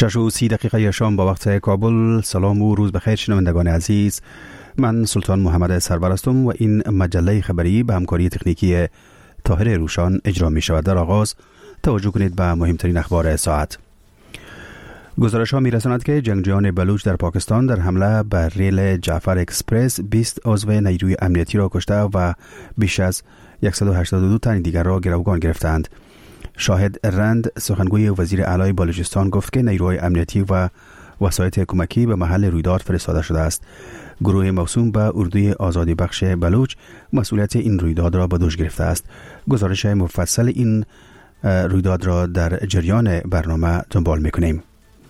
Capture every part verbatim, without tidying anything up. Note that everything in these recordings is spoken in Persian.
شش و سی دقیقه شام با وقت کابل. سلام و روز بخیر شنوندگان عزیز، من سلطان محمد سرور هستم و این مجله خبری به همکاری تکنیکی طاهر روشان اجرا می شود. در آغاز توجه کنید به مهمترین اخبار ساعت. گزارش ها می رساند که جنگجویان بلوچ در پاکستان در حمله بر ریل جعفر اکسپرس بیست عضو نیروی امنیتی را کشته و بیش از صد و هشتاد و دو تن دیگر را گروگان گرفتند. شاهد رند سخنگوی وزیر اعلی بلوچستان گفت که نیروهای امنیتی و وسایط کمکی به محل رویداد فرستاده شده است. گروه موسوم به اردوی آزادی بخش بلوچ مسئولیت این رویداد را به دوش گرفته است. گزارش مفصل این رویداد را در جریان برنامه دنبال می‌کنیم.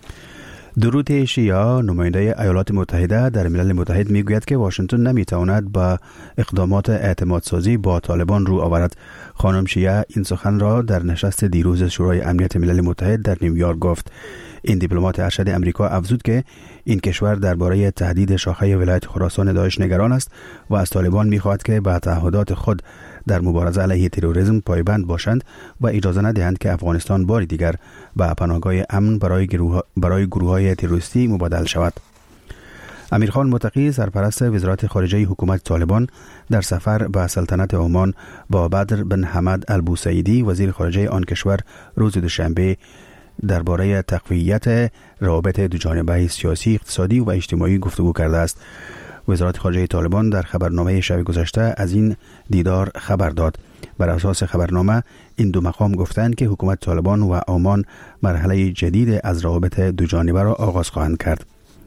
درود شیعه، نماینده ایالات متحده در ملل متحد میگوید که واشنگتن نمیتواند با اقدامات اعتماد سازی با طالبان رو آورد. خانم شیعه این سخن را در نشست دیروز شورای امنیت ملل متحد در نیویورک گفت. این دیپلمات ارشد امریکا افزود که این کشور درباره تهدید شاخه ولایت خراسان داعش نگران است و از طالبان میخواهد که به تعهدات خود در مبارزه علیه تروریسم پایبند باشند و اجازه ندهند که افغانستان بار دیگر به پناهگاه امن برای گروه برای گروه‌های تروریستی مبادل شود. امیرخان متقی، سرپرست وزارت خارجه حکومت طالبان، در سفر به سلطنت عمان با بدر بن حمد البوسعیدی وزیر خارجه آن کشور روز دوشنبه درباره تقویت روابط دوجانبه سیاسی، اقتصادی و اجتماعی گفتگو کرده است. وزارت خارجه طالبان در خبرنامه شب گذشته از این دیدار خبر داد. بر اساس خبرنامه این دو مقام گفتند که حکومت طالبان و عمان مرحله جدید از روابط دوجانبه را آغاز خواهند کرد.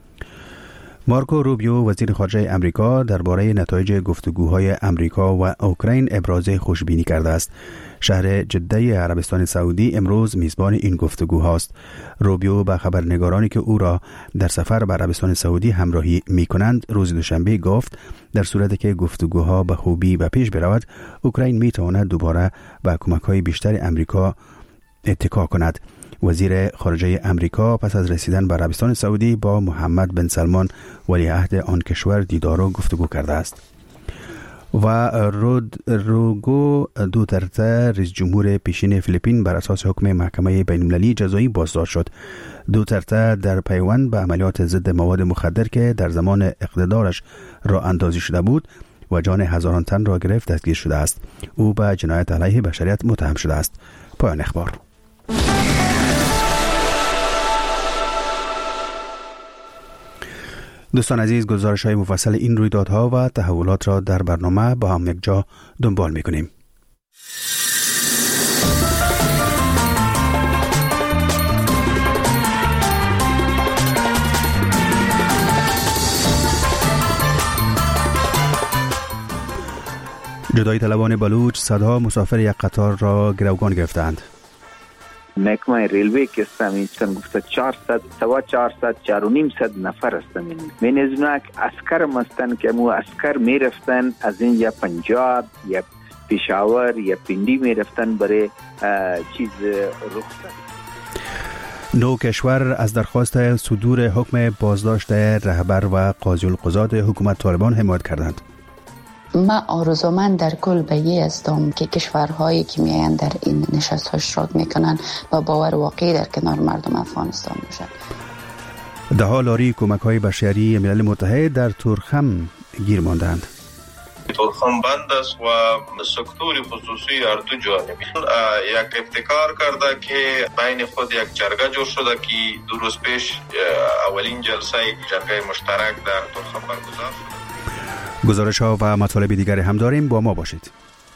مارکو روبیو وزیر خارجه امریکا درباره نتایج گفتگوهای امریکا و اوکراین ابراز خوشبینی کرده است. شهر جده عربستان سعودی امروز میزبان این گفتگوهاست. روبیو به خبرنگارانی که او را در سفر به عربستان سعودی همراهی می‌کنند روز دوشنبه گفت در صورتی که گفتگوها به خوبی به پیش برود، اوکراین می‌تواند دوباره به کمک‌های بیشتر امریکا اتکا کند. وزیر خارجه امریکا پس از رسیدن به عربستان سعودی با محمد بن سلمان ولیعهد آن کشور دیدار و گفتگو کرده است. و رود روگو دوترته رئیس جمهور پیشین فیلیپین بر اساس حکم محکمه بین المللی جزایی بازداشت شد. دوترته در پیوند به عملیات ضد مواد مخدر که در زمان اقتدارش راه اندازی شده بود و جان هزاران تن را گرفت دستگیر شده است. او به جنایت علیه بشریت متهم شده است. پایان اخبار. دوستان عزیز، گزارش های مفصل این رویدادها و تحولات را در برنامه با هم یک جا دنبال می کنیم. جدایی طلبان بلوچ صدها مسافر یک قطار را گروگان گرفتند. محکمه ریلوی که استمیستن گفته چهارصد سوا چهارصد چهار و نیم صد نفر هستند. من از اونها اسکر مستن که مو اسکر میرفتن از این یا پنجاب یا پشاور یا پندی میرفتن برای چیز رخصت. نو کشور از درخواست صدور حکم بازداشت رهبر و قاضی القضات حکومت طالبان حمایت کردند. ما آرزومند در کل به یه هستم که کشورهایی که میاین در این نشست ها اشتراک میکنن با باور واقعی در کنار مردم افغانستان باشند. ده ها لاری کمک های بشری ملل متحد در تورخم گیر ماندند. تورخم بند است و سکتور خصوصی هر دو جانبی یک ابتکار کرده که بین خود یک جرگه جور شده که دو روز پیش اولین جلسه جرگه مشترک در تورخم برگزار شد. گزارش ها و مطالب دیگر هم داریم، با ما باشید.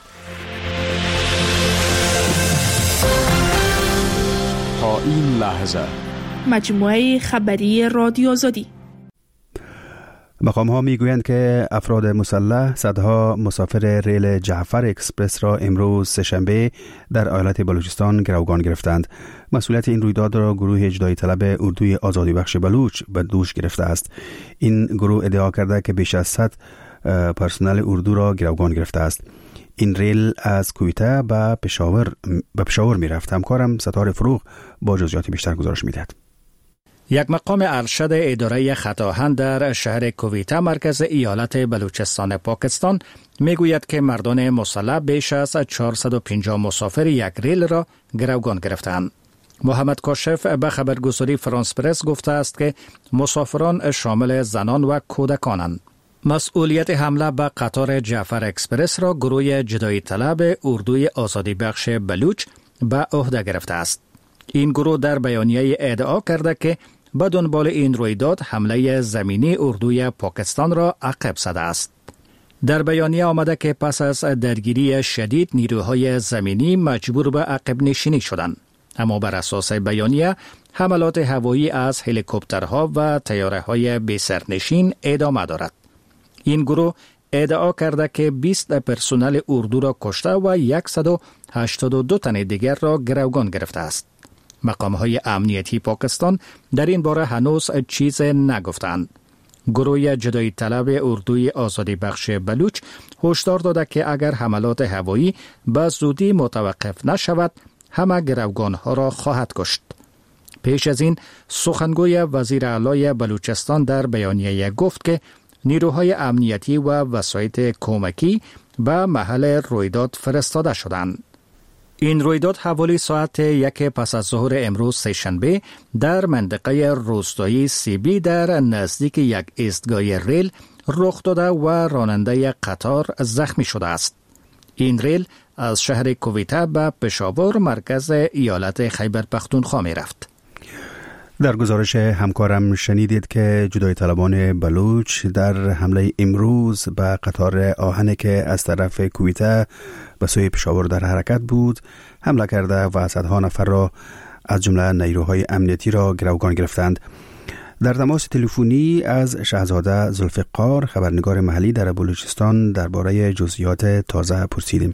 تا این لحظه مجموعه خبری رادیو آزادی. مقام ها می گویند که افراد مسلح صدها مسافر ریل جعفر اکسپرس را امروز سه‌شنبه در ایالت بلوچستان گروگان گرفتند. مسئولیت این رویداد را گروه اجرایی طلب اردوی آزادی بخش بلوچ به دوش گرفته است. این گروه ادعا کرده که بیش از صد پرسنل اردو را گروگان گرفته است. این ریل از کویته به پشاور به پشاور می رفت. همکارم ستاره فروغ با جزئیات بیشتر گزارش می دهد. یک مقام ارشد اداره خطاهن در شهر کویته مرکز ایالت بلوچستان پاکستان میگوید که مردان مسلح بیش از چهارصد و پنجاه مسافر یک ریل را گروگان گرفتند. محمد کاشف به خبرگزاری فرانس پرس گفته است که مسافران شامل زنان و کودکانند. مسئولیت حمله به قطار جعفر اکسپرس را گروه جدایی طلب اردوی آزادی بخش بلوچ به عهده گرفته است. این گروه در بیانیه ادعا کرده که به دنبال این رویداد حمله زمینی اردوی پاکستان را عقب زده است. در بیانیه آمده که پس از درگیری شدید نیروهای زمینی مجبور به عقب نشینی شدند. اما بر اساس بیانیه حملات هوایی از هلیکوپترها و طیاره‌های بی سرنشین ادامه دارد. این گروه ادعا کرده که بیست پرسنل اردو را کشته و صد و هشتاد و دو تن دیگر را گروگان گرفته است. مقام‌های امنیتی پاکستان در این باره هنوز چیز نگفتند. گروه جدایی طلب اردوی آزادی بخش بلوچ هشدار داده که اگر حملات هوایی به زودی متوقف نشود همه گروگان‌ها را خواهد کشت. پیش از این سخنگوی وزیر اعلی بلوچستان در بیانیه گفت که نیروهای امنیتی و وسایط کمکی به محل رویداد فرستاده شدند. این رویداد حوالی ساعت یک پس از ظهر امروز سه‌شنبه در منطقه روستایی سیبی در نزدیک یک ایستگاه ریل رخ داده و راننده قطار زخمی شده است. این ریل از شهر کویته به پشاور مرکز ایالت خیبر پختونخوا می رفت. در گزارش همکارم شنیدید که جدایی طلبان بلوچ در حمله امروز به قطار آهن که از طرف کویته به سوی پشاور در حرکت بود حمله کرده و صدها نفر را از جمله نیروهای امنیتی را گروگان گرفتند. در تماس تلفنی از شهزاده ذوالفقار خبرنگار محلی در بلوچستان درباره جزئیات تازه پرسیدیم.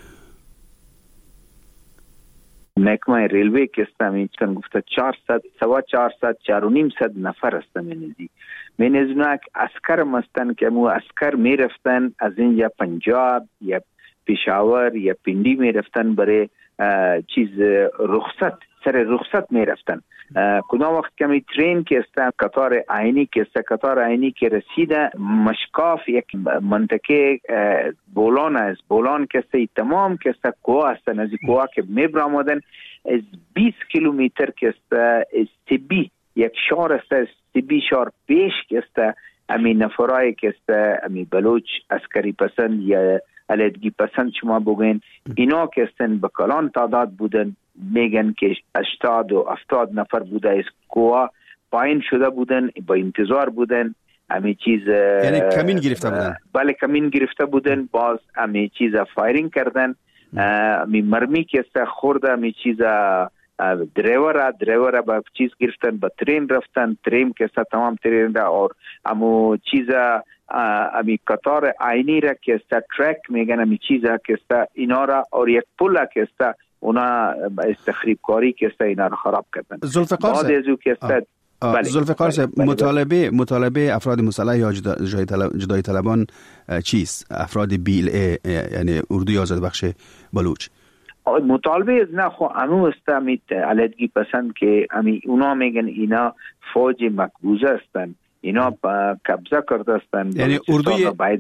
محکمه ریلوی که استمی چند گفته چهارصد سوا چهارصد چهار و نیم صد نفر استمی نزدیک من از اونها اسکر مستن که مو اسکر می رفتن از این یا پنجاب یا پشاور یا پندی می رفتن برای چیز رخصت سر رخصت می رفتن. کدام وقت کمی ترین که است قطار عینی که است قطار عینی که رسیده مشکاف یک منطقه بولان است بولان که است تمام که است کوه است نزدیک کوه که میبرامدن از بیست کیلومتر که است سیبی یک شهر است سیبی شهر پیش که است امی نفرای که است امی بلوچ عسکری پسند یا علیحدگی پسند شما بگین اینا که استن به کلان تعداد بودن میگن که هشتاد و هفتاد نفر بوده از کوه پایین شده بودن با انتظار بودن امی چیز یعنی کمین گرفته بودن بله کمین گرفته بودن باز امی چیز فایرینگ کردن امی مرمی که است خورده امی چیز driver driver अब चीज गिरफ्तार बतरीन रफ्तान ट्रेन के साथ तमाम ट्रेन रा और अमो चीजा अमी कतार आईनी रा के साथ ट्रैक में गन अमी चीजा के साथ इनारा और एक पुला के साथ उना इस तखरीब कारी के साथ इनारा खराब करते हैं जुल्फकार से जुल्फकार से मुतालबे मुतालबे अफराद मुसल्लह या जुदाई तलबान चीज अफराद बील यानी उर्दू आज़ाद बख्श बलूच और मुतालबे इतना खो अनु इस्तामित अलहदगी पसंद के अमी उना मेगन इना फौज मकबूजा अस्तन इना कब्जा करता अस्तन यानी उर्दू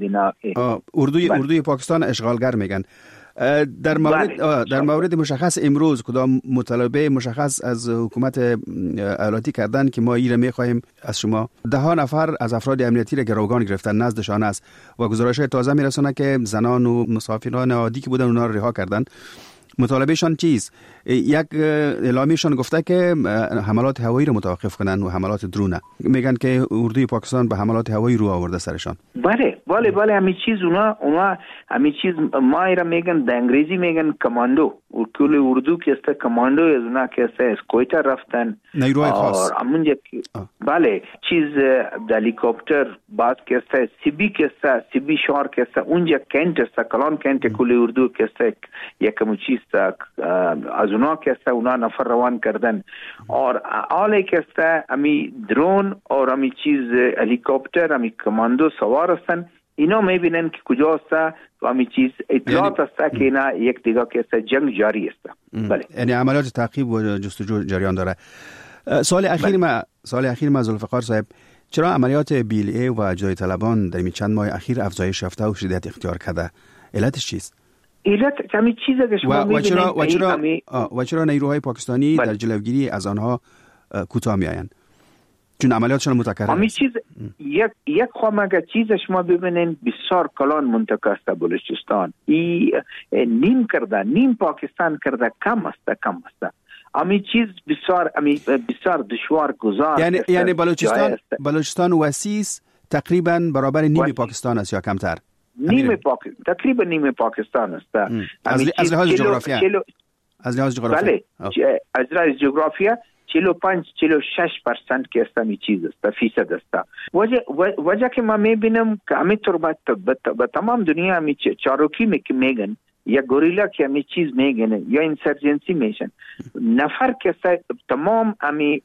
उर्दू उर्दू पाकिस्तान اشغالگر میگن در مورد در مورد مشخص امروز کدام مطالبه مشخص از حکومت ایالتی کردن که ما ایره میخواهیم از شما ده ها نفر از افراد امنیتی را گروگان گرفتن نزدشان است و گزارش تازه میرسونه که زنان و مسافران عادی که بودن اونا رو رها کردن مطالبهشان چیز یک اعلامیشان گفته که حملات هوایی رو متوقف کنن و حملات درونه میگن که اردوی پاکستان به حملات هوایی رو آورده سرشان بله بله بله همین چیز اونا اونا همین چیز ما ایرا میگن در انگلیسی میگن کماندو کل اردو که است کماندو از اونا که است از کویتا رفتن نیروهای خاص همونجا بله چیز هلیکوپتر بعد که است سیبی که است سیبی شهر که است اونجا کنت است کلان کنت کل اردو که است یکم چیز از اونا که است اونا نفر روان کردن اور آله که است امی درون اور امی چیز هلیکوپتر امی کماندو سوار هستن اینا میبینن که کجا است و امی چیز اطلاعات است که اینا یک دیگه که است جنگ جاری است بله یعنی عملیات تعقیب و جستجو جریان داره. سوال اخیر ما سوال اخیر ما ذوالفقار صاحب چرا عملیات بی ال ای و جدایی طلبان در این چند ماه اخیر افزایش یافته و شدت اختیار کرده علتش چیست؟ ایرت کمی چیزی که شما و چرا و چرا می... و چرا نیروهای پاکستانی بله. در جلوگیری از آنها کوتاه میآیند؟ چون عملیاتشون متکرر است. چیز یک یک خامگه چیز شما ببینین بسیار کلان منطقه است بلوچستان. ای نیم کرده نیم پاکستان کرده کم است کم است. امی چیز بسیار امی بسیار دشوار گذار یعنی یعنی بلوچستان بلوچستان وسیع تقریبا برابر نیم وسیع. پاکستان است یا کمتر؟ نیم پاکستان تقریبا نیم پاکستان است. از از لحاظ جغرافیا از لحاظ جغرافیا بله از لحاظ جغرافیا چهل و پنج چهل و شش درصد که است می چیز است فیصد است. وجه وجه که ما میبینم که همه طور به تمام دنیا می چاروکی میگن یا گوریلا که همی چیز میگن یا انسرجنسی میشن نفر که تمام همی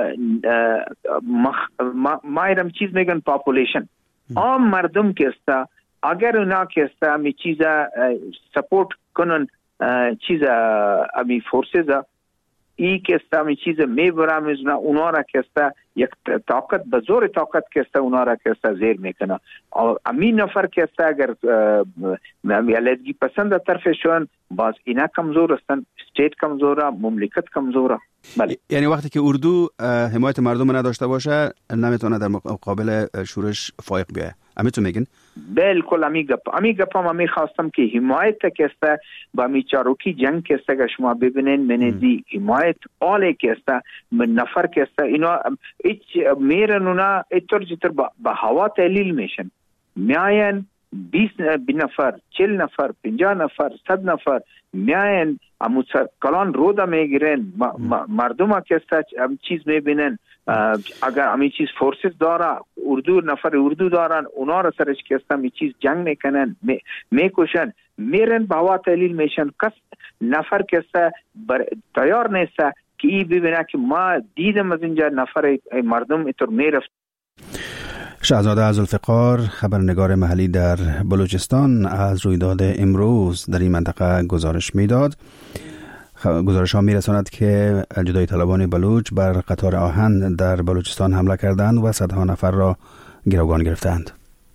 مایرم چیز میگن پاپولیشن عام مردم که است اگر اونا که است همی چیز سپورت کنن چیز همی فورسز ای که است همی چیز میبرم ازنا اونا را که است یک طاقت بزور طاقت که است اونا را که است زیر میکنه امی نفر که است اگر میالدگی پسند طرفشون باز اینا کمزور هستن استیت کمزوره مملکت کمزوره. بله یعنی وقتی که اردو حمایت مردم نداشته باشه نمیتونه در مقابل شورش فائق بیایه. امیتون میگن؟ بالکل امی گپ امی گپ هم می خواستم که حمایت که است با می چاروکی جنگ که است که شما ببینین منزی حمایت آله که است من نفر که است اینا هیچ میرن اونا ایتر جتر با هوا تحلیل میشن میاین بیست نفر چهل نفر پنجاه نفر صد نفر میاین امو کلان رودا میگیرن مردم ها که است هم چیز میبینن اگر همی چیز فورسز داره اردو نفر اردو دارن اونا را سرش که است همی چیز جنگ میکنن میکشن میرن با هوا تحلیل میشن کس نفر که است تیار نیست که ای ببینه که ما دیدم از اینجا نفر مردم اینطور میرفت. شهزاده ذوالفقار خبرنگار محلی در بلوچستان از رویداد امروز در این منطقه گزارش میداد. گزارش ها میرساند که جدایی طلبان بلوچ بر قطار آهن در بلوچستان حمله کردند و صدها نفر را گروگان گرفتند.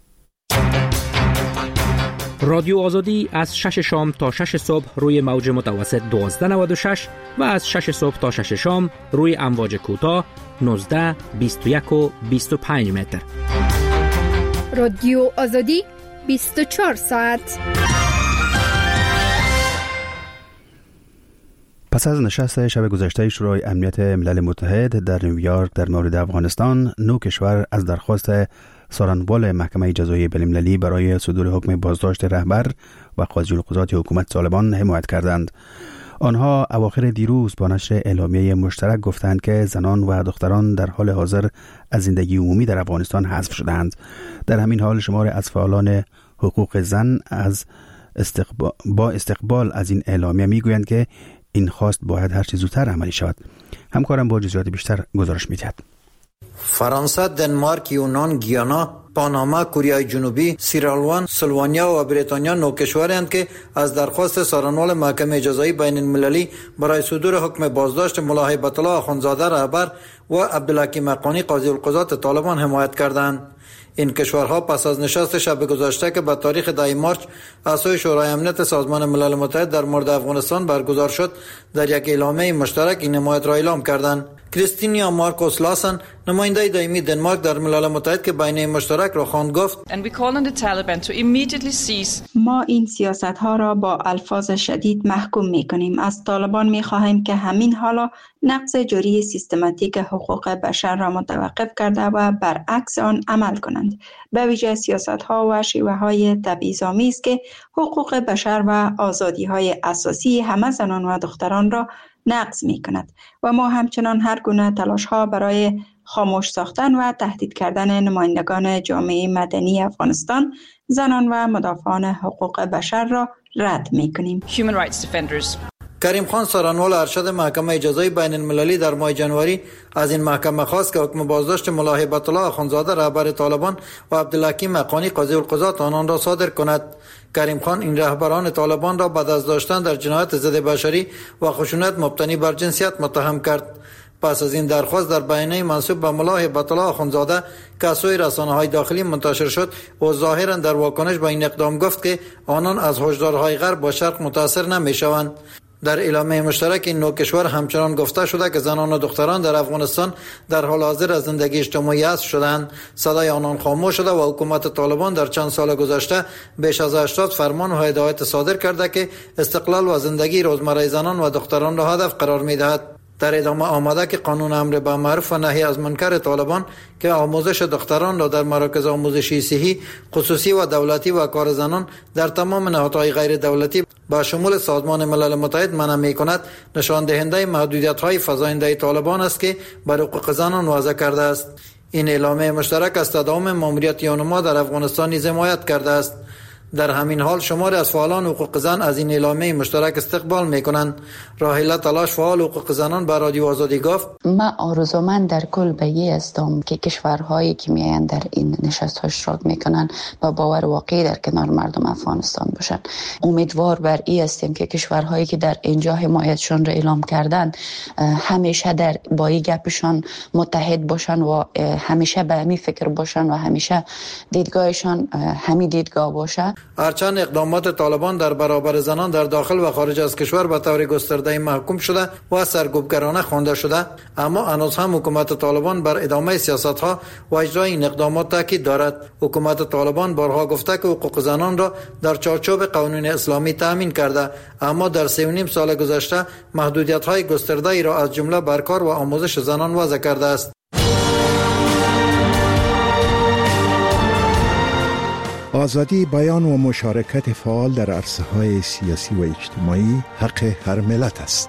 رادیو آزادی از شش شام تا شش صبح روی موج متوسط دوازده نود و شش و از شش صبح تا شش شام روی امواج کوتاه نوزده بیست و یک و بیست و پنج متر. رادیو آزادی بیست و چهار ساعت. پس از نشست شب گذشته شورای امنیت ملل متحد در نیویورک در مورد افغانستان، نو کشور از درخواست سارنوال محکمه جزایی بین‌المللی برای صدور حکم بازداشت رهبر و قاضی القضات حکومت طالبان حمایت کردند. آنها اواخر دیروز با نشر اعلامیه مشترک گفتند که زنان و دختران در حال حاضر از زندگی عمومی در افغانستان حذف شدند. در همین حال شمار از فعالان حقوق زن از استقبال با استقبال از این اعلامیه میگویند که این خواست باید هر چه زودتر عملی شود. همکارم با جزئیات بیشتر گزارش می‌دهد. فرانسه، دنمارک، یونان، گیانا، پاناما، کره جنوبی، سیرالوان، سلوانیا و بریتانیا نوکشورند که از درخواست سارنوال محکمه جزایی بین المللی برای صدور حکم بازداشت ملا هیبت الله آخوندزاده رهبر و عبدالحکیم حقانی قاضی القضات طالبان حمایت کردند. این کشورها پس از نشست شب گذشته که به تاریخ ده مارچ از سوی شورای امنیت سازمان ملل متحد در مورد افغانستان برگزار شد، در یک اعلامیه مشترک این حمایت را اعلام کردند. کریستینیا مارکوس لاسن، نماینده دائمی دنمارک در ملل متحد که بیانیه مشترک را خواند، گفت ما این سیاست ها را با الفاظ شدید محکوم می کنیم. از طالبان می خواهیم که همین حالا نقض جوری سیستماتیک حقوق بشر را متوقف کرده و برعکس آن عمل کنند. به ویژه سیاست ها و شیوه های تبعیض‌آمیز که حقوق بشر و آزادی های اساسی همه زنان و دختران را نقض می کند و ما همچنان هر گونه تلاش ها برای خاموش ساختن و تهدید کردن نمایندگان جامعه مدنی افغانستان، زنان و مدافعان حقوق بشر را رد می کنیم. کریم خان سارنوال ارشد محکمه جزایی بین المللی در ماه جنوری از این محکمه خواست که حکم بازداشت ملا هیبت الله آخوندزاده رهبر طالبان و عبدالحکیم حقانی قاضی القضات آنان را صادر کند. کریم خان این رهبران طالبان را بعد از داشتن در جنایت ضد بشری و خشونت مبتنی بر جنسیت متهم کرد. پس از این درخواست در بیانیه منسوب به ملا هیبت الله اخوندزاده که از سوی رسانه‌های داخلی منتشر شد و ظاهرا در واکنش به این اقدام گفت که آنان از هشدارهای غرب با شرق متاثر نمی‌شوند. در اعلامیه مشترک این نوع کشور همچنان گفته شده که زنان و دختران در افغانستان در حال حاضر از زندگی اجتماعی حذف شدند. صدای آنان خاموش شده و حکومت طالبان در چند سال گذشته بیش از هشتاد فرمان و هدایت صادر کرده که استقلال و زندگی روزمره زنان و دختران را هدف قرار می‌دهد. در ادامه آمده که قانون امر به معروف و نهی از منکر طالبان که آموزش دختران را در مراکز آموزشی صحی خصوصی و دولتی و کار زنان در تمام نهادهای غیر دولتی با شمول سازمان ملل متحد منع می‌کند، نشان دهنده محدودیت‌های فزاینده طالبان است که بر حقوق زنان وضع کرده است. این اعلامیه مشترک از تداوم ماموریت یونما در افغانستان نیز حمایت کرده است. در همین حال شماری از فعالان حقوق زن از این اعلامیه مشترک استقبال میکنند. راحله تلاش فعال حقوق زنان به رادیو آزادی گفت: من آرزومند در کل به یه هستم که کشورهایی که میایند در این نشست ها اشتراک میکنن با باور واقعی در کنار مردم افغانستان باشن. امیدوار بر این هستیم که کشورهایی که در اینجا حمایتشان را اعلام کردن همیشه در با این گپشان متحد باشن و همیشه به همین فکر باشن و همیشه دیدگاهشان همین دیدگاه باشه. هرچند اقدامات طالبان در برابر زنان در داخل و خارج از کشور به طور گسترده محکوم شده و سرکوبگرانه خوانده شده، اما هنوز هم حکومت طالبان بر ادامه سیاست‌ها و اجرای این اقدامات تاکید دارد. حکومت طالبان بارها گفته که حقوق زنان را در چارچوب قانون اسلامی تامین کرده، اما در سه و نیم سال گذشته محدودیت‌های گسترده‌ای را از جمله بر کار و آموزش زنان وضع کرده است. آزادی بیان و مشارکت فعال در عرصه‌های سیاسی و اجتماعی حق هر ملت است.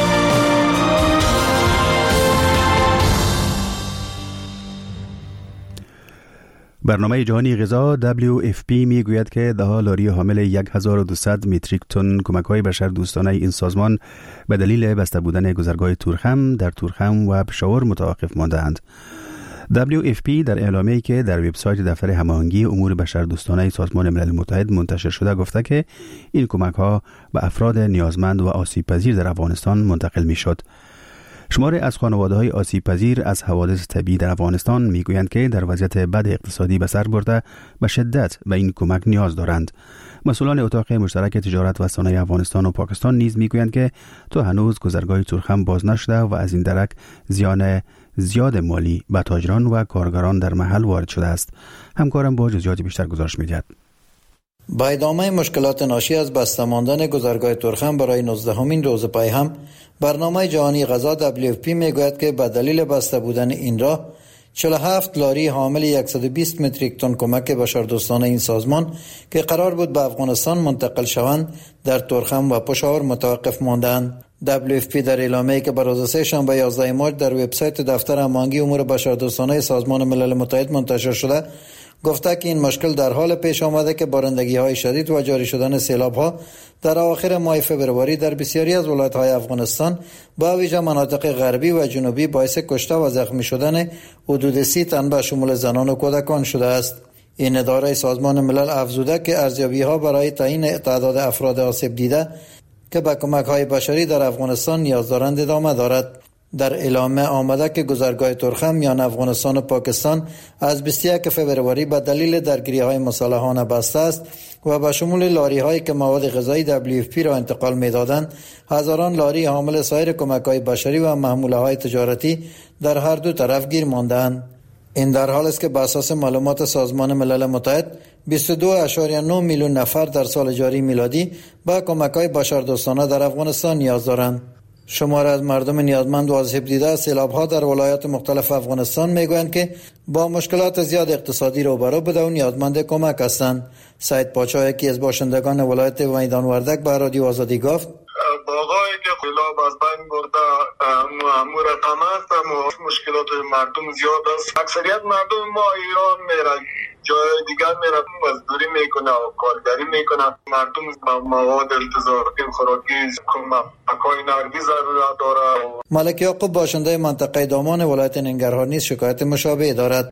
برنامه جهانی غذا دبلیو اف پی می گوید که ده لاری حامل هزار و دویست متریک تن کمک‌های بشردوستانه این سازمان به دلیل بسته بودن گذرگاه تورخم در تورخم و پشاور متوقف مانده‌اند. دبلیو اف پی در اعلامیه‌ای که در وبسایت دفتر هماهنگی امور بشردوستانه سازمان ملل متحد منتشر شده گفته که این کمک‌ها به افراد نیازمند و آسیب‌پذیر در افغانستان منتقل می‌شد. شماری از خانواده‌های آسیب‌پذیر از حوادث طبیعی در افغانستان می‌گویند که در وضعیت بد اقتصادی به سر برده به شدت به این کمک نیاز دارند. مسئولان اتاق مشترک تجارت و صنایع افغانستان و پاکستان نیز می‌گویند که تا هنوز گذرگاه تورخم باز نشده و از این درک زیان زیاد مالی به تاجران و کارگران در محل وارد شده است. همکارم با جزئیات بیشتر گزارش می‌دهد. با ادامه مشکلات ناشی از بسته ماندن گذرگاه تورخم برای نوزدهمین روز پی هم، برنامه جهانی غذا دبلیو اف پی میگوید که به دلیل بسته بودن این راه چهل و هفت لاری حامل صد و بیست متریک تن کمک بشردوستانه این سازمان که قرار بود به افغانستان منتقل شوند در تورخم و پشاور متوقف ماندند. دبلیو اف پی در اعلامیه‌ای که بر روز سه شنبه یازده مارس در وبسایت دفتر هماهنگی امور بشردوستانه سازمان ملل متحد منتشر شده گفته که این مشکل در حال پیش آمده که بارندگی‌های شدید و جاری شدن سیلاب‌ها در اواخر ماه فوریه در بسیاری از ولایت‌های افغانستان با ویژه مناطق غربی و جنوبی باعث کشته و زخمی شدن حدود سی تن به شمول زنان و کودکان شده است. این اداره سازمان ملل افزوده که ارزیابی‌ها برای تعیین تعداد افراد آسیب دیده که به کمک‌های بشری در افغانستان نیاز دارند ادامه دارد. در اعلامیه آمده که گذرگاه تورخم میان افغانستان و پاکستان از بیست و یک فوریه به دلیل درگیری‌های مسلحانه بسته است و به شمول لاری‌هایی که مواد غذایی دبلیو اف پی را انتقال می‌دادند، هزاران لاری حامل سایر کمک‌های بشری و محموله‌های تجارتی در هر دو طرف گیر مانده‌اند. این در حال است که بر اساس معلومات سازمان ملل متحد بیست و دو ممیز نه میلیون نفر در سال جاری میلادی به کمک‌های بشردوستانه در افغانستان نیاز دارند. شماره از مردم نیازمند و آسیب دیده از سیلاب‌ها در ولایات مختلف افغانستان میگویند که با مشکلات زیاد اقتصادی روبرو بوده و نیازمند کمک هستند. سعید پاچا یکی از باشندگان ولایت میدان وردک به رادیو آزادی گفت: باغایی که سیلاب از بین برده مامورت هم است و مشکلات مردم زیاد است. اکثریت مردم ما ایران میره، جای دیگر میره مزدوری میکنه و کارگری میکنه. مردم با مواد التزامی خوراکی اکای نرگی ضرورت داره. ملک یعقوب باشنده منطقه دامان ولایت ننگرهار نیز شکایت مشابه دارد.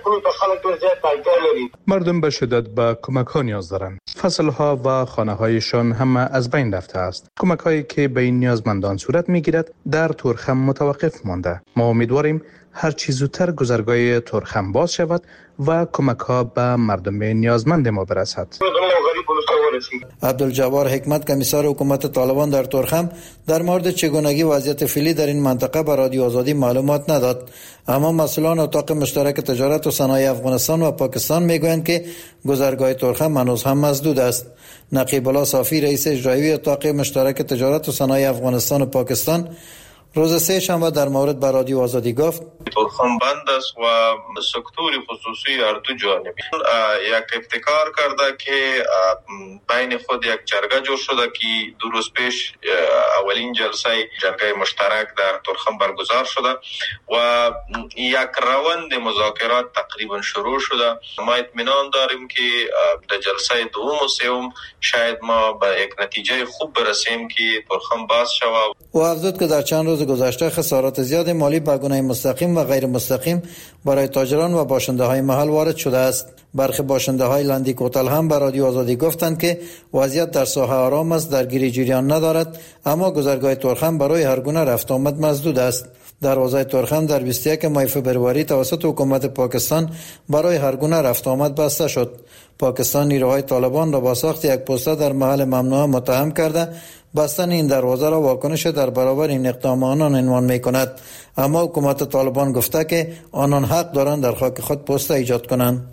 مردم به شدت به کمک ها نیاز دارند. فصل ها و خانه هایشان همه از بین رفته است. کمک هایی که به این نیازمندان صورت می گیرد در تورخم متوقف مانده. ما امیدواریم هر چیز زودتر گذرگاه تورخم باز شود و کمک ها به مردم نیازمند ما برسد. عبدالجبار حکمت کمیسر حکومت طالبان در تورخم در مورد چگونگی وضعیت فعلی در این منطقه به رادیو آزادی معلومات نداد، اما مسئولان اتاق مشترک تجارت و صنایع افغانستان و پاکستان میگویند که گذرگاه تورخم هنوز هم مسدود است. نقیب الله صافی رئیس اجرایی اتاق مشترک تجارت و صنایع افغانستان و پاکستان روز سه شنبه در مورد به رادیو آزادی گفت تورخم بند است و سکتور خصوصی هر دو جانبی یک ابتکار کرده که بین خود یک جرگه جور شده که دو روز پیش اولین جلسه جرگه مشترک در تورخم برگزار شده و یک روند مذاکرات تقریبا شروع شده. ما اطمینان داریم که در جلسه دوم و سوم شاید ما به یک نتیجه خوب برسیم که تورخم باز شود. و افزود که در چند روز گذشته خسارات زیاد مالی به گونه مستقیم و غیر مستقیم برای تاجران و باشنده های محل وارد شده است. برخی باشنده های لندی کوتل هم به رادیو آزادی گفتند که وضعیت در ساحه آرام است، درگیری جریان ندارد، اما گذرگاه تورخم برای هر گونه رفت آمد مسدود است. دروازه تورخم در بیست و یک ماه فوریه توسط حکومت پاکستان برای هر گونه رفت آمد بسته شد. پاکستان نیروهای طالبان را با ساخت یک پوسته در محل ممنوعه متهم کرده بستن این دروازه را واکنش در برابر این اقدام آنان عنوان می کند، اما حکومت طالبان گفته که آنان حق دارند در خاک خود پوسته ایجاد کنند.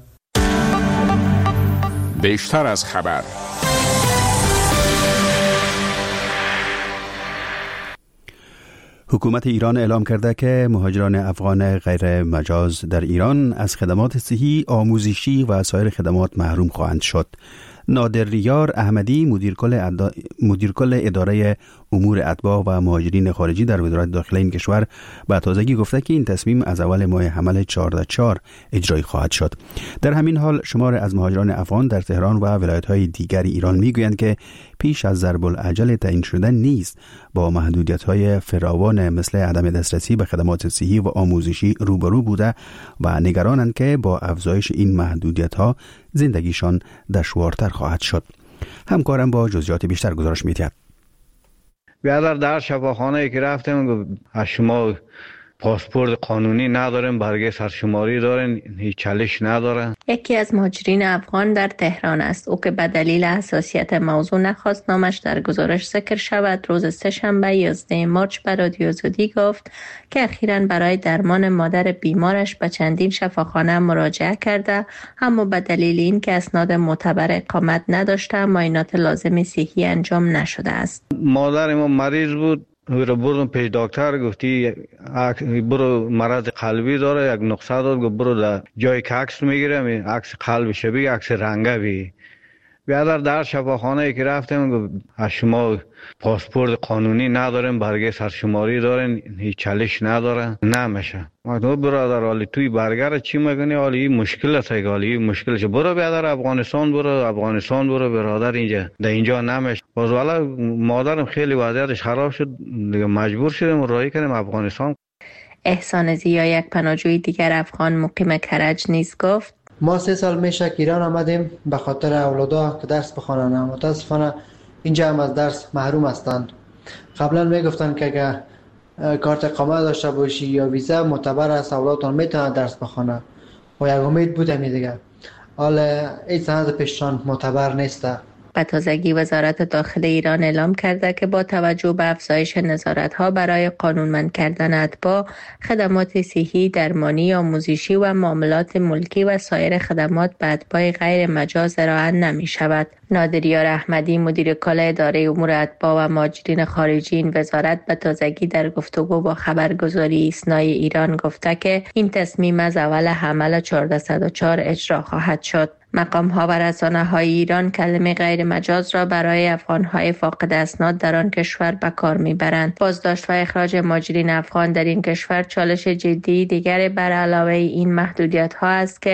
بیشتر از خبر. حکومت ایران اعلام کرده که مهاجران افغان غیر مجاز در ایران از خدمات صحی، آموزشی و سایر خدمات محروم خواهند شد. نادر یار احمدی مدیر کل, ادا... مدیر کل اداره امور اتباع و مهاجرین خارجی در وزارت داخله این کشور به تازگی گفته که این تصمیم از اول ماه حمل چهارده چهار اجرایی خواهد شد. در همین حال شمار از مهاجران افغان در تهران و ولایت‌های دیگر ایران میگویند که پیش از ضرب العجل تعیین شده نیز با محدودیت‌های فراوان مثل عدم دسترسی به خدمات صحی و آموزشی روبرو بوده و نگرانند که با افزایش این محدودیت‌ها زندگیشان دشوارتر خواهد شد. همکارم با جزئیات بیشتر گزارش می‌دهد. بیادر در شفاخانه که رفتم از شما پاسپورت قانونی ندارن، برگه سرشماری دارن، هیچ چالش ندارن. یکی از مهاجرین افغان در تهران است. او که به دلیل حساسیت موضوع نخواست نامش در گزارش ذکر شود، روز سه شنبه یازده مارس به رادیو آزادی گفت که اخیراً برای درمان مادر بیمارش به چندین شفاخانه مراجعه کرده، اما به دلیل اینکه اسناد معتبر اقامت نداشته معاینات لازم صحی انجام نشده است. مادر ما مریض بود، رو بردم پیش دکتر، گفتی برو مرض قلبی داره، یک نقصه داد، گفت برو در جایی که عکس میگیرم عکس قلب شبیه عکس رنگه بی. بیادر در شفاخانه که رفتم گفت از شما پاسپورت قانونی ندارن، برگه سرشماری دارن، هیچ چالش ندارن، نمیشه. ما تو برادر حالی توی برگر چی میگنی؟ حالی مشکل است، حالی مشکلش. برو بیادر افغانستان برو، افغانستان برو برادر، اینجا در اینجا نمیشه. باز والا مادرم خیلی وضعیتش خراب شد، دیگه مجبور شدیم راهی کنیم افغانستان. احسان زیا یک پناهجوی دیگر افغان مقیم کرج نیز گفت ما سه سال میشه که ایران آمدیم به خاطر اولادها که درس بخوانند، متاسفانه اینجا هم از درس محروم هستند. قبلا میگفتن که اگر کارت اقامت داشته باشی یا ویزا معتبر است اولادتان میتونن درس بخوانند و یک امید بود همین دیگه. حالا این سند پیشران معتبر نیست. به تازگی وزارت داخله ایران اعلام کرده که با توجه به افزایش نظارت‌ها برای قانونمند کردن اتباع، خدمات صحی، درمانی، آموزشی و معاملات ملکی و سایر خدمات به اتباع غیر مجاز ارائه نمی‌شود. نادر یار احمدی مدیر کل اداره امور اتباع و مهاجرین خارجی این وزارت به تازگی در گفتگو با خبرگزاری ایسنای ایران گفته که این تصمیم از اول حمل چهارده صد و چهار اجرا خواهد شد. مقام ها و رسانه های ایران کلمه غیر مجاز را برای افغان های فاقد اسناد در آن کشور به کار میبرند. بازداشت و اخراج مهاجرین افغان در این کشور چالش جدی دیگر بر علاوه این محدودیت ها است که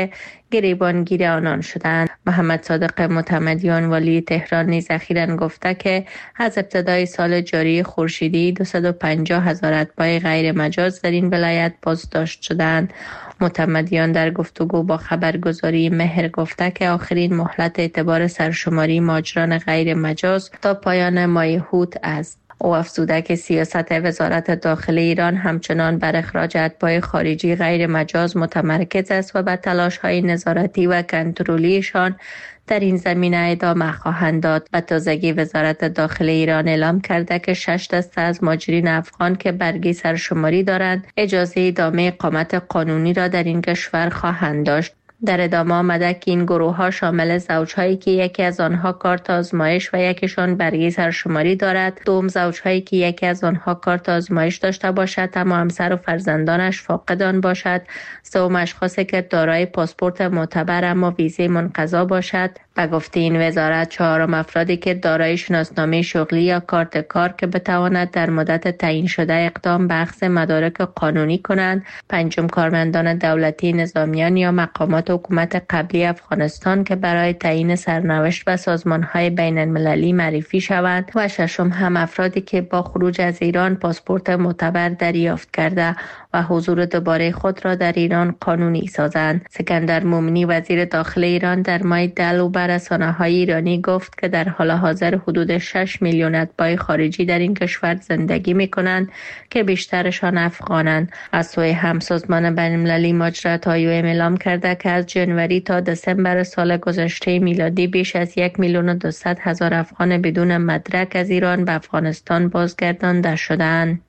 گریبانگیر آنان شدند. محمد صادق معتمدیان والی تهران نیز اخیراً گفته که از ابتدای سال جاری خورشیدی دویست و پنجاه هزار اتباع غیر مجاز در این ولایت بازداشت شدند. معتمدیان در گفتگو با خبرگزاری مهر گفته که آخرین مهلت اعتبار سرشماری مهاجران غیر مجاز تا پایان ماه هوت است. او افزوده که سیاست وزارت داخله ایران همچنان بر اخراج اتباع خارجی غیر مجاز متمرکز است و به تلاش‌های نظارتی و کنترلیشان در این زمینه ادامه خواهند داد. و تازگی وزارت داخله ایران اعلام کرده که شش دسته از مهاجرین افغان که برگی سرشماری دارند اجازه ادامه اقامت قانونی را در این کشور خواهند داشت. در ادامه آمده که این گروه ها شامل زوجهایی که یکی از آنها کارت آزمایش و یکیشان برگی سرشماری دارد، دوم زوجهایی که یکی از آنها کارت آزمایش داشته باشد اما همسر و فرزندانش فاقد آن باشد، سوم اشخاصی که دارای پاسپورت معتبر اما ویزه منقضا باشد. و گفته این وزارت چهارم افرادی که دارای شناسنامه شغلی یا کارت کار که بتواند در مدت تعیین شده اقدام به اخذ مدارک قانونی کنند، پنجم کارمندان دولتی، نظامیان یا مقامات حکومت قبلی افغانستان که برای تعیین سرنوشت و سازمان‌های بین المللی معرفی شوند و ششم هم افرادی که با خروج از ایران پاسپورت معتبر دریافت کرده و حضور دوباره خود را در ایران قانونی سازند. سکندر مومنی وزیر داخله ایران در ماه دلو بر رسانه‌های ایرانی گفت که در حال حاضر حدود شش میلیون اتباع خارجی در این کشور زندگی می‌کنند که بیشترشان افغانند. از سوی هم سازمان بین‌المللی مهاجرت آی او ام اعلام کرده که از جنوری تا دسامبر سال گذشته میلادی بیش از یک میلیون و دویست هزار افغان بدون مدرک از ایران به افغانستان بازگردانده شدند.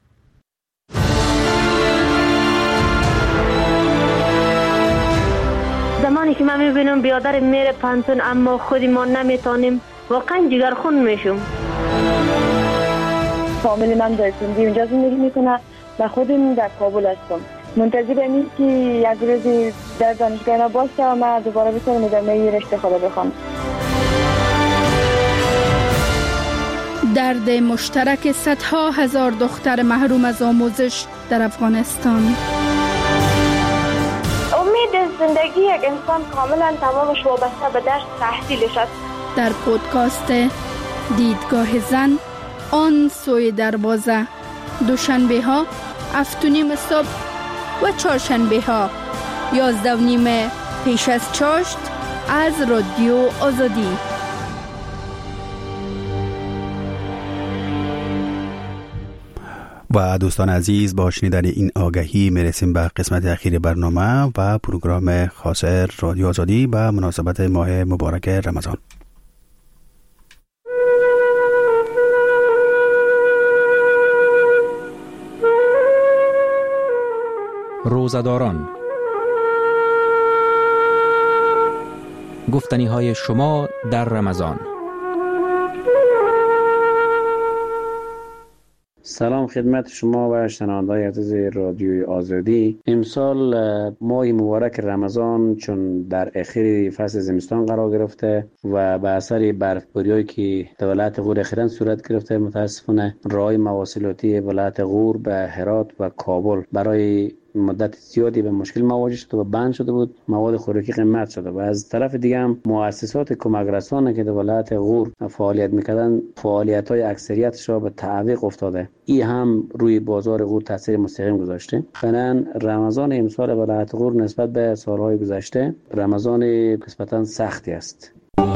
زمانی که من میبینم بیادر میره پانتون اما خودی ما نمیتونیم، واقعا جگرخون میشم. فامیلی من در سندی اونجا زندگی میکنه و خودم در کابل هستم. منتظر این که یک روزی در دانشگاه اینا باشه و من دوباره بتونم ادامه رشته خدا بخوام. درد مشترک صدها هزار دختر محروم از آموزش در افغانستان. امید زندگی یک انسان کاملا تمامش وابسته به درس تحصیلش است. در پودکاست دیدگاه زن آن سوی دروازه، دوشنبه ها هفت و نیم صبح و چهارشنبه ها یازده و نیم پیش از چاشت از رادیو آزادی. و دوستان عزیز، با شنیدن این آگهی میرسیم به قسمت اخیر برنامه و پروگرام خاص رادیو آزادی به مناسبت ماه مبارک رمضان. روزه‌داران، گفتنی های شما در رمضان. سلام خدمت شما و شنوندگان عزیز رادیوی آزادی. امسال ماه مبارک رمضان چون در اخیر فصل زمستان قرار گرفته و به اثر برفباری‌هایی که در ولایت غور اخیراً صورت گرفته، متاسفانه راه‌های مواصلاتی ولایت غور به هرات و کابل برای مدت زیادی به مشکل مواجه شده و بند شده بود، مواد خوراکی قیمت شده و از طرف دیگه هم مؤسسات کمک رسانه که در ولایت غور فعالیت میکردن فعالیت‌های اکثریتش را به تعویق افتاده. این هم روی بازار غور تاثیر مستقیم گذاشته. فعلا رمضان امسال ولایت غور نسبت به سالهای گذشته رمضان نسبتاً سختی است.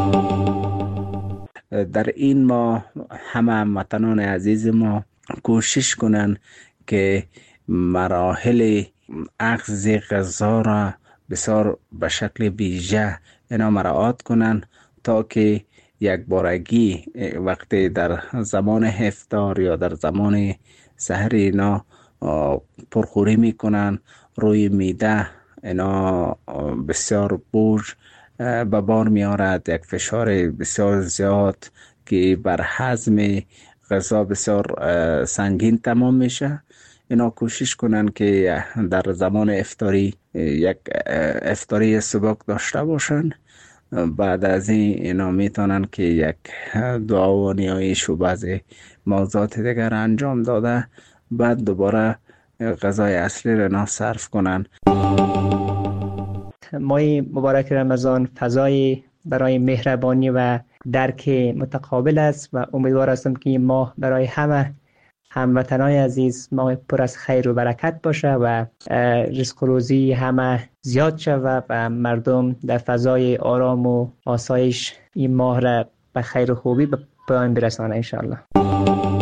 در این ماه همه هموطنان عزیز ما کوشش کنن که مراحل اخذ غذا را بسیار به شکل ویژه اینا مراعات کنن تا که یک بارگی وقتی در زمان افطار یا در زمان سحر اینا پرخوری میکنن، روی میده اینا بسیار بوج به بار میارد، یک فشار بسیار زیاد که بر هضم غذا بسیار سنگین تمام میشه. اینا کوشش کنن که در زمان افطاری یک افطاری سبک داشته باشن. بعد از این اینا میتونن که یک دعا و نیایش و بعضی موضوعات دیگر انجام داده بعد دوباره غذای اصلی را اینا صرف کنن. ماه مبارک رمضان فضای برای مهربانی و درک متقابل است و امیدوار هستم که این ماه برای همه هموطنان عزیز ماه پر از خیر و برکت باشه و رزق و روزی همه زیاد شود و مردم در فضای آرام و آسایش این ماه را به خیر و خوبی به پایان برسانه انشاءالله.